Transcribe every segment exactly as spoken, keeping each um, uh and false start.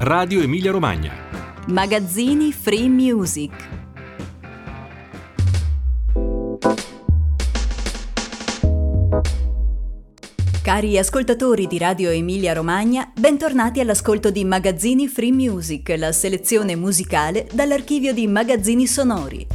Radio Emilia Romagna. Magazzini Free Music. Cari ascoltatori di Radio Emilia Romagna, bentornati all'ascolto di Magazzini Free Music, la selezione musicale dall'archivio di Magazzini Sonori.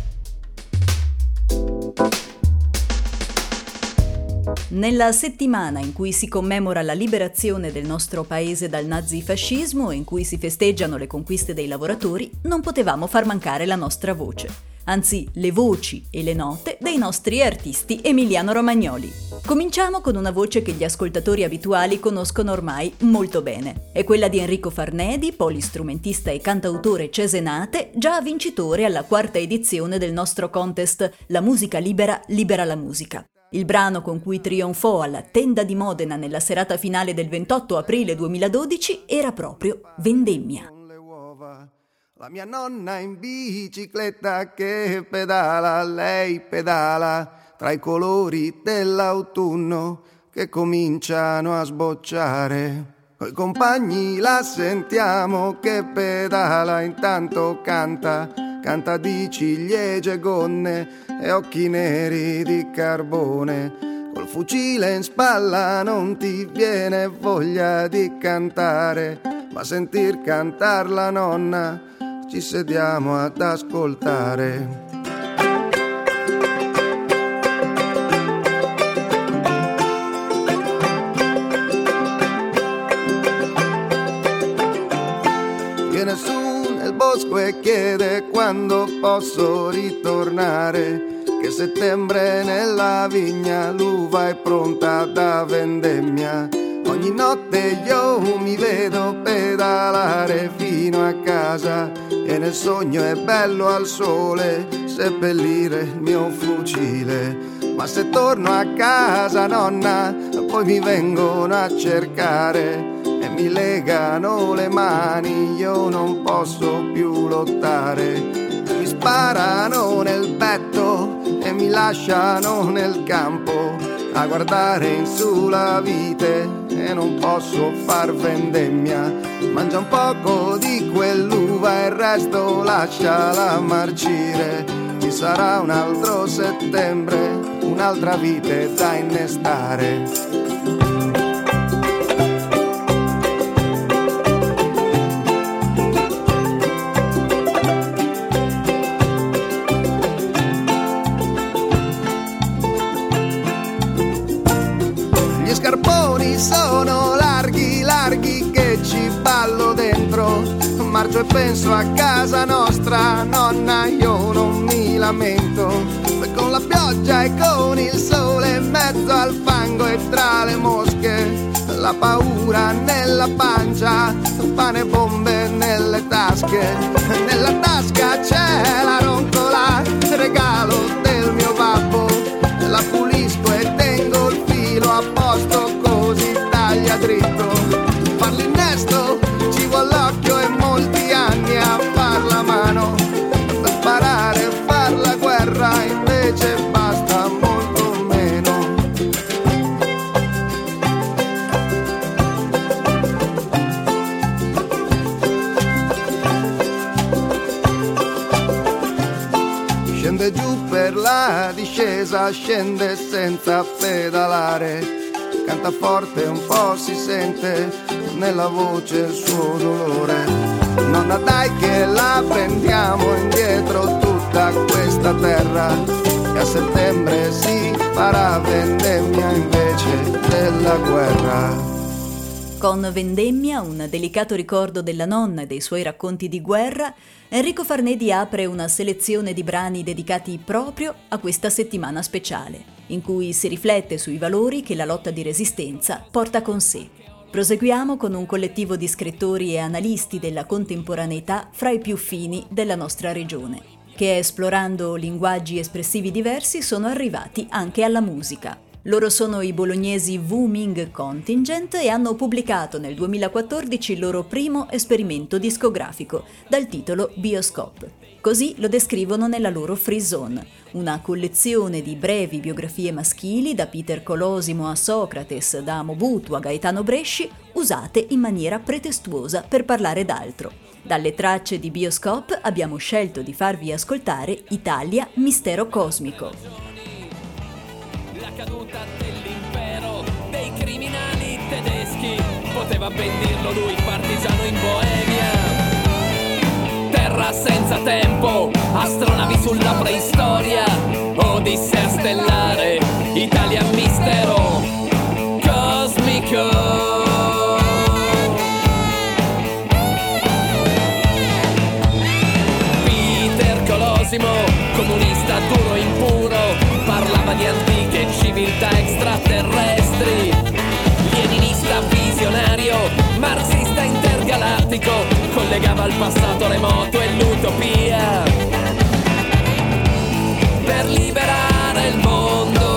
Nella settimana in cui si commemora la liberazione del nostro paese dal nazifascismo e in cui si festeggiano le conquiste dei lavoratori, non potevamo far mancare la nostra voce, anzi le voci e le note dei nostri artisti emiliano-romagnoli. Cominciamo con una voce che gli ascoltatori abituali conoscono ormai molto bene. È quella di Enrico Farnedi, polistrumentista e cantautore cesenate, già vincitore alla quarta edizione del nostro contest La musica libera, libera la musica. Il brano con cui trionfò alla Tenda di Modena nella serata finale del ventotto aprile duemiladodici era proprio Vendemmia. La mia nonna in bicicletta che pedala, lei pedala tra i colori dell'autunno che cominciano a sbocciare. Coi compagni la sentiamo che pedala, intanto canta, canta di ciliegie e gonne e occhi neri di carbone. Col fucile in spalla non ti viene voglia di cantare, ma sentir cantar la nonna ci sediamo ad ascoltare. Viene su nel bosco e chiede quando posso ritornare, che settembre nella vigna l'uva è pronta da vendemmia. Ogni notte io mi vedo pedalare fino a casa e nel sogno è bello al sole seppellire il mio fucile. Ma se torno a casa, nonna, poi mi vengono a cercare e mi legano le mani, io non posso più lottare. Mi sparano nel petto e mi lasciano nel campo a guardare in su la vite e non posso far vendemmia. Mangia un poco di quell'uva e il resto lasciala marcire. Ci sarà un altro settembre, un'altra vite da innestare. Gli scarponi sono larghi, larghi che ci ballo dentro. Marcio e penso a casa nostra, nonna, io non mi lamento. E con la pioggia e con il sole in mezzo al fango e tra le mosche, la paura nella pancia, pane e bombe nelle tasche. Nella tasca c'è la roncola, regalo del mio babbo. La pulisco e tengo il filo a posto così taglia dritto. Far l'innesto ci vuole l'occhio e molti anni a far la mano. Per sparare e far la guerra invece basta molto meno. Scende giù per la discesa, scende senza pedalare. Canta forte, un po' si sente nella voce il suo dolore. Nonna, dai che la prendiamo indietro tutta questa terra, che a settembre si farà vendemmia invece della guerra. Con Vendemmia, un delicato ricordo della nonna e dei suoi racconti di guerra, Enrico Farnedi apre una selezione di brani dedicati proprio a questa settimana speciale, in cui si riflette sui valori che la lotta di resistenza porta con sé. Proseguiamo con un collettivo di scrittori e analisti della contemporaneità fra i più fini della nostra regione, che esplorando linguaggi espressivi diversi sono arrivati anche alla musica. Loro sono i bolognesi Wu Ming Contingent e hanno pubblicato nel duemilaquattordici il loro primo esperimento discografico dal titolo Bioscope. Così lo descrivono nella loro Free Zone, una collezione di brevi biografie maschili da Peter Colosimo a Socrates, da Mobutu a Gaetano Bresci, usate in maniera pretestuosa per parlare d'altro. Dalle tracce di Bioscope abbiamo scelto di farvi ascoltare Italia Mistero Cosmico. La caduta dell'impero dei criminali tedeschi, poteva ben dirlo lui, partigiano in Boemia. Terra senza tempo, astronavi sulla preistoria, Odissea stellare, Italia mistero cosmico. Peter Colosimo, comunista duro e impuro, parlava di antiche civiltà extraterrestri. Leninista visionario, marxista intergalattico, collegava il passato remoto e l'utopia per liberare il mondo.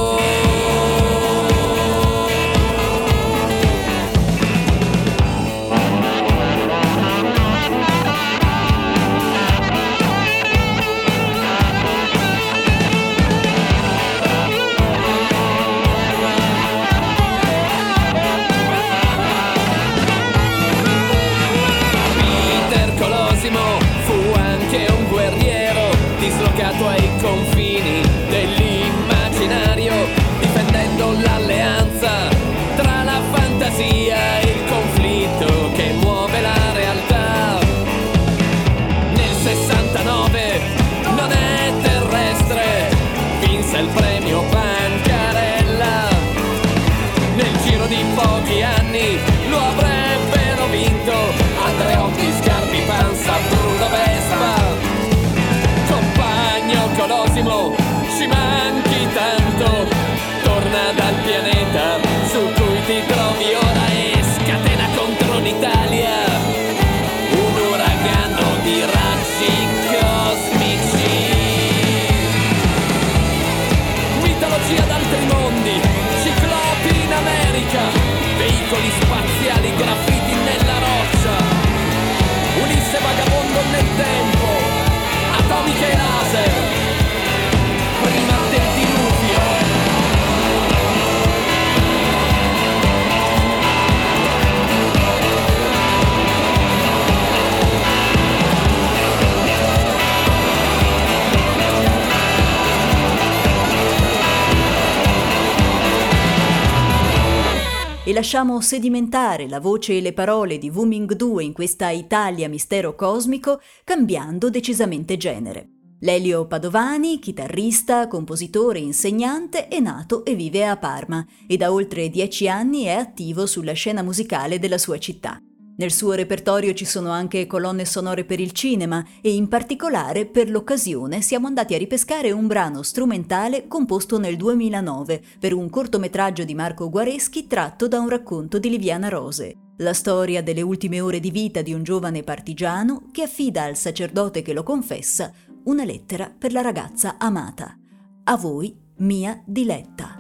Fu anche un guerriero dislocato ai confini dell'immaginario, difendendo l'alleanza tra la fantasia e il conflitto che muove la realtà. Nel sessantanove non è terrestre, vinse il premio Pancarella. Nel giro di pochi anni lo avrebbero vinto Andreotti, Scarpi, Panza, Bruno Vespa. Compagno Colosimo, ci manchi tanto, torna dal pianeta su cui ti trovi ora e scatena contro l'Italia un uragano di raggi cosmici. Mitologia d'altri mondi, ciclopi in America, veicoli spaziali, graffiti nella roccia, Ulisse vagabondo nel tempo, atomiche e laser, prima del diluvio. E lasciamo sedimentare la voce e le parole di Wu Ming-due in questa Italia Mistero Cosmico, cambiando decisamente genere. Lelio Padovani, chitarrista, compositore e insegnante, è nato e vive a Parma e da oltre dieci anni è attivo sulla scena musicale della sua città. Nel suo repertorio ci sono anche colonne sonore per il cinema e in particolare per l'occasione siamo andati a ripescare un brano strumentale composto nel duemilanove per un cortometraggio di Marco Guareschi tratto da un racconto di Liviana Rose. La storia delle ultime ore di vita di un giovane partigiano che affida al sacerdote che lo confessa una lettera per la ragazza amata. A voi, mia diletta.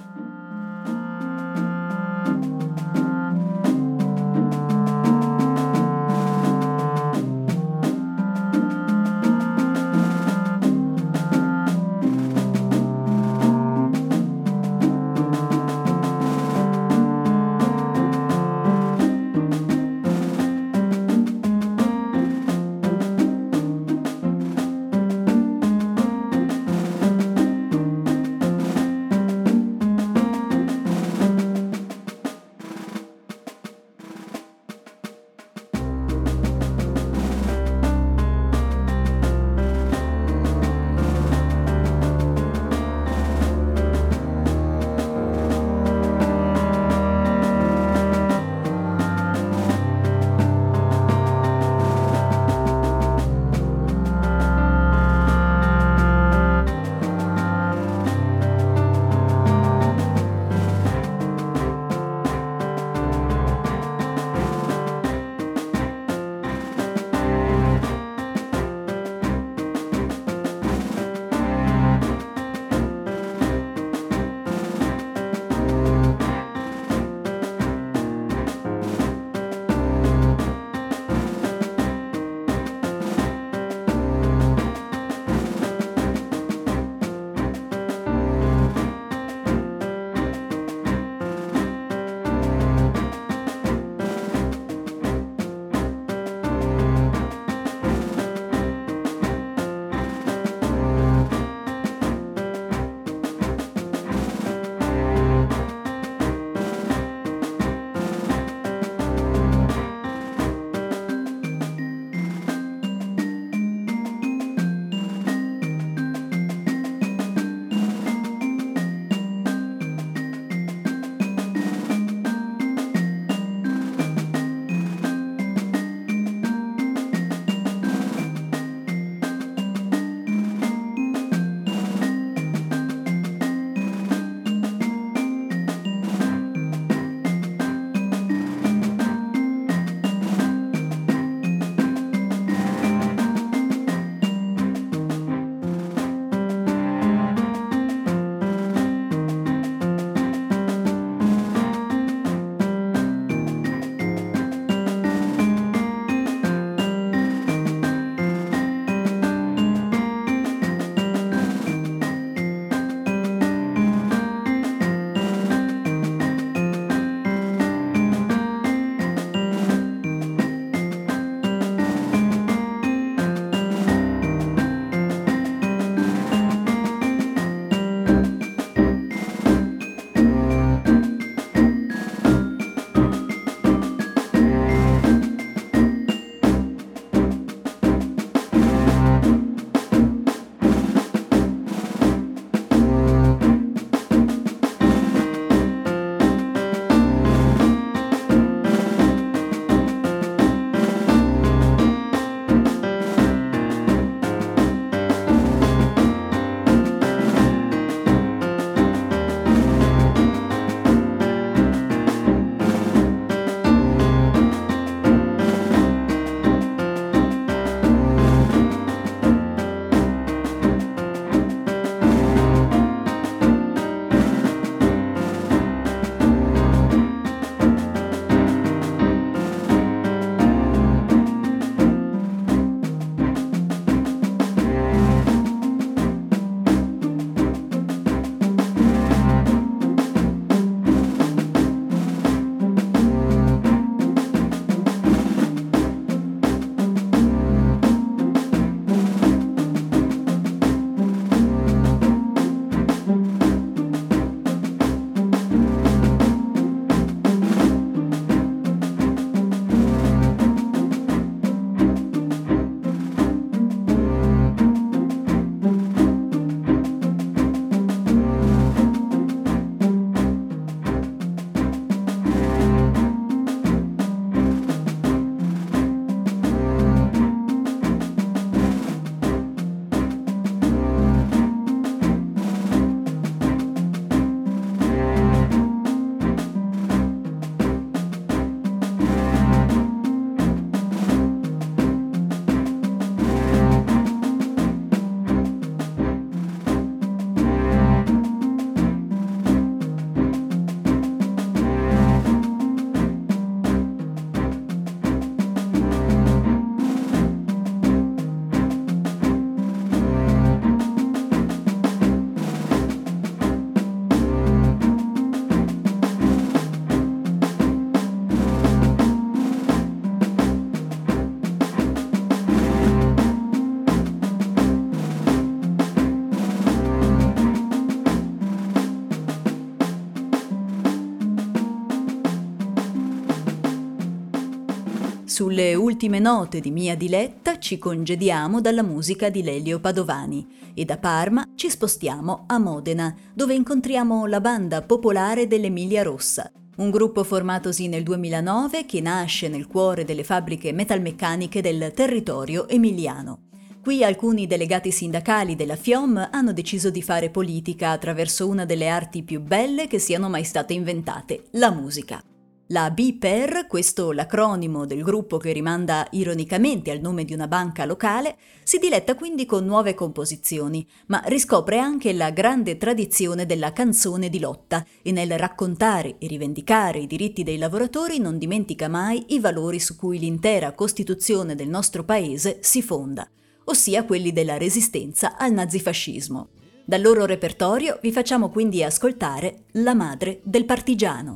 Sulle ultime note di Mia Diletta ci congediamo dalla musica di Lelio Padovani e da Parma ci spostiamo a Modena, dove incontriamo la banda popolare dell'Emilia Rossa, un gruppo formatosi nel duemilanove che nasce nel cuore delle fabbriche metalmeccaniche del territorio emiliano. Qui alcuni delegati sindacali della F I O M hanno deciso di fare politica attraverso una delle arti più belle che siano mai state inventate, la musica. La B P E R, questo l'acronimo del gruppo che rimanda ironicamente al nome di una banca locale, si diletta quindi con nuove composizioni, ma riscopre anche la grande tradizione della canzone di lotta e nel raccontare e rivendicare i diritti dei lavoratori non dimentica mai i valori su cui l'intera Costituzione del nostro paese si fonda, ossia quelli della resistenza al nazifascismo. Dal loro repertorio vi facciamo quindi ascoltare La madre del partigiano.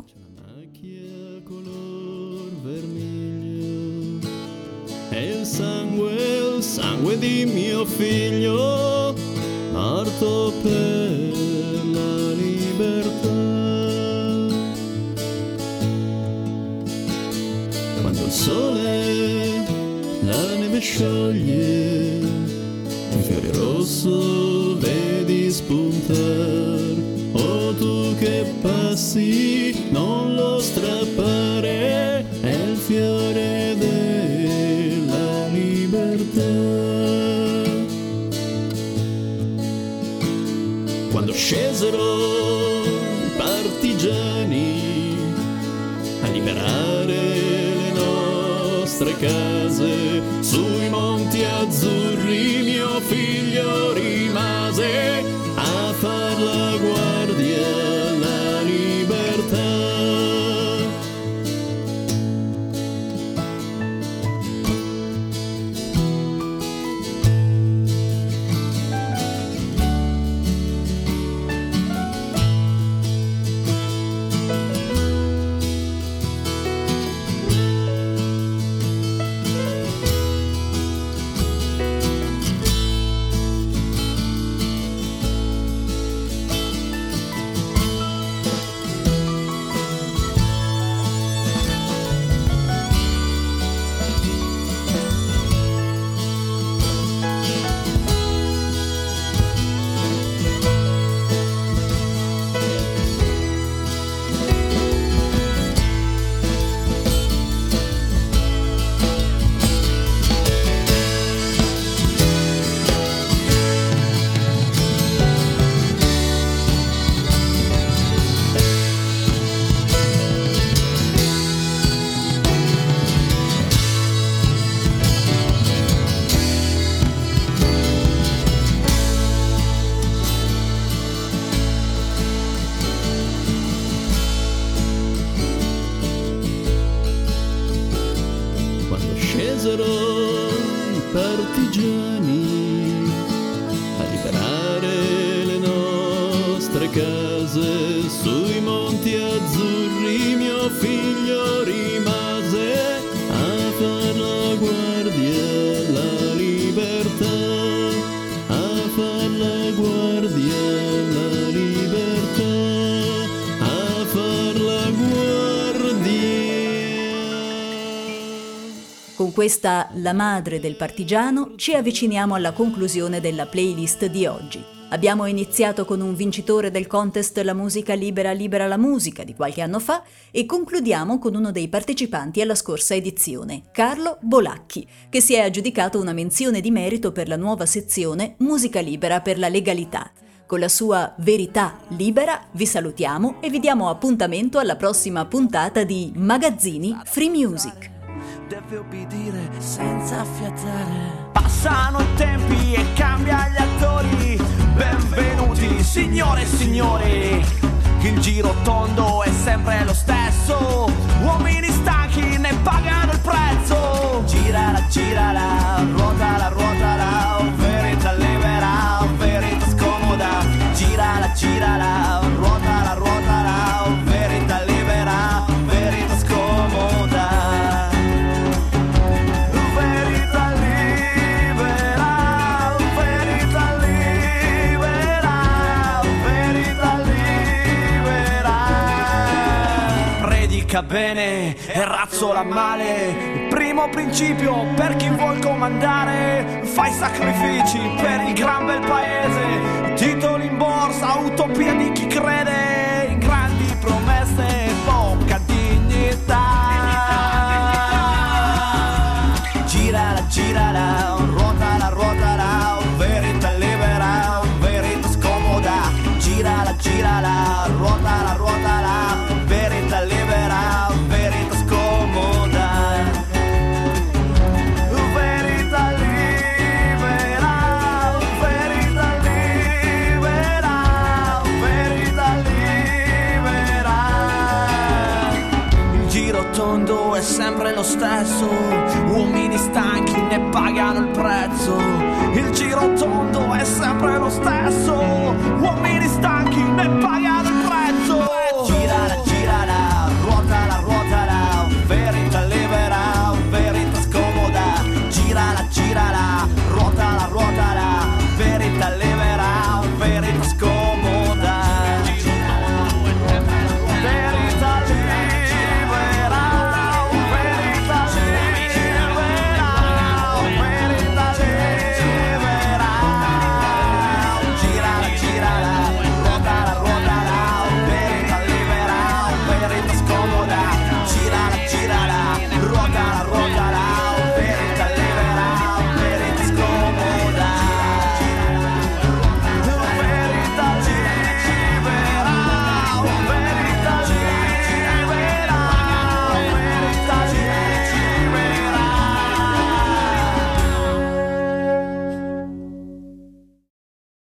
È il sangue, il sangue di mio figlio, morto per la libertà. Quando il sole la neve scioglie, un fiore rosso vedi spuntar. Oh, tu che passi, non lo strappare, è il fiore della libertà. Quando scesero i partigiani a liberare le nostre case, sui monti azzurri mio figlio rimase a far la guardia alla libertà. I partigiani a liberare le nostre case, sui monti azzurri mio figlio rimase a far la guardia alla libertà, a far la guardia alla libertà, a far la guardia. Con questa La madre del partigiano ci avviciniamo alla conclusione della playlist di oggi. Abbiamo iniziato con un vincitore del contest La musica libera libera la musica di qualche anno fa e concludiamo con uno dei partecipanti alla scorsa edizione, Carlo Bolacchi, che si è aggiudicato una menzione di merito per la nuova sezione Musica libera per la legalità. Con la sua Verità libera vi salutiamo e vi diamo appuntamento alla prossima puntata di Magazzini Free Music. Deve obbedire senza fiatare. Passano i tempi e cambia gli attori. Benvenuti signore e signori. Il giro tondo è sempre lo stesso. Uomini stanchi ne pagano il prezzo. Girala, girala, ruotala, ruotala. Verità libera, verità scomoda. Girala, girala, ruotala, ruotala. Verità libera, verità scomoda. fatica bene e razzola male. Il primo principio per chi vuol comandare: fai sacrifici per il gran bel paese. Titoli in borsa, utopia di chi crede in grandi promesse, poca dignità. Girala, girala, ruotala, ruotala, verità libera, verità scomoda. Girala, girala, ruotala, ruotala, verità libera, verità scomoda. Verità libera, verità libera, verità libera. Il giro tondo è sempre lo stesso, uomini stanchi ne pagano il prezzo. Il giro tondo è sempre lo stesso,